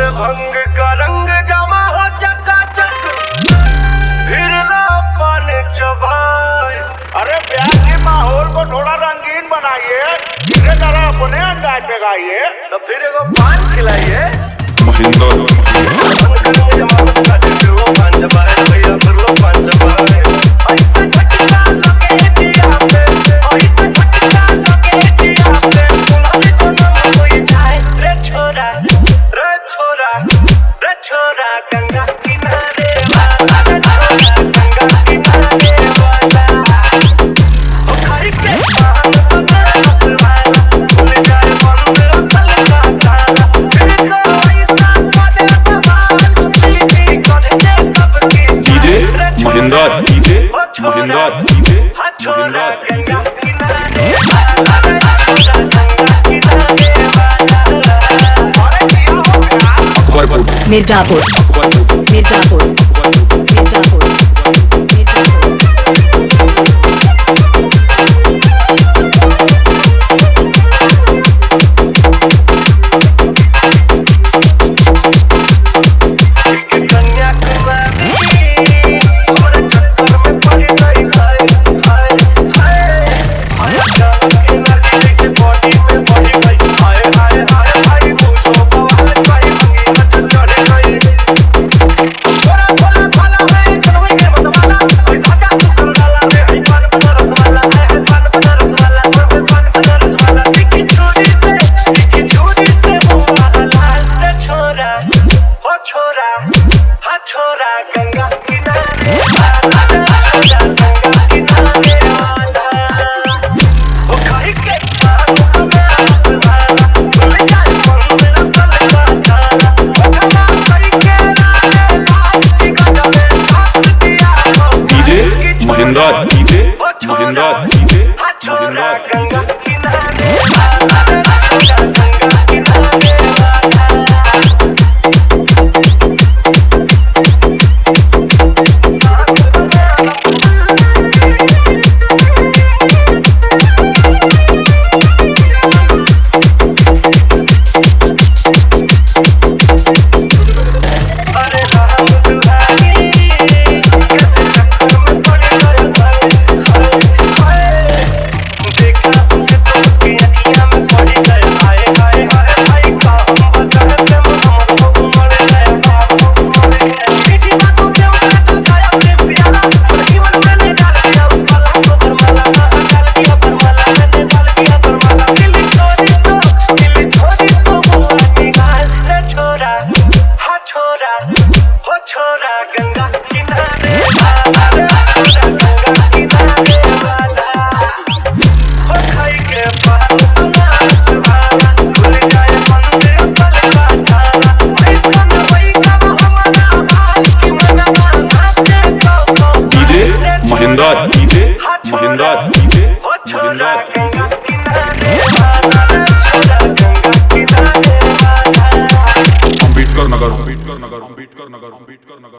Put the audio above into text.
भंग का रंग जमा हो चकाचक, फिर ना पान चबाए। अरे प्यार के माहौल को थोड़ा रंगीन बनाइए, इसे जरा अपने अंदाज में गाइए। तो फिर एगो पान खिलाइए। छोरा गंगा किनारे वाला, गंगा किनारे वाला, ओ खाई के पान पकड़ वाला, भूल जाए मंदिर तल का ताला, देखो ऐसा करे सवाल, सीधी करे सबकी DJ Mahindra, DJ Mahindra, DJ Mahindra, Ganga किनारे वाला, गंगा किनारे वाला। मिर्जापुर, मिर्जापुर, मिर्जापुर, मिर्जापुर। छोरा गंगा किनारे वाला, गंगा किनारे वाला, ओ खाई के पान पकड़ वाला, भूल जाए मंदिर तल का ताला, ओ खमा खाई के रात गजबे हंस दिया। DJ Mahindra, DJ Mahindra, DJ छोरा गंगा किनारे वाला, गंगा किनारे वाला। छोरा गंगा किनारे वाला, गंगा किनारे वाला, ओ खाई के पान पकड़ वाला, भूल जाए मंदिर तल का ताला, ऐसा न वही कब हमारा हाल की मनवा नाचे तो। DJ Mahindra, DJ Mahindra, DJ छोरा गंगा किनारे वाला, छोरा गंगा किनारे वाला। अम्बेडकर नगर, अम्बेडकर नगर, अम्बेडकर नगर, अम्बेडकर नगर।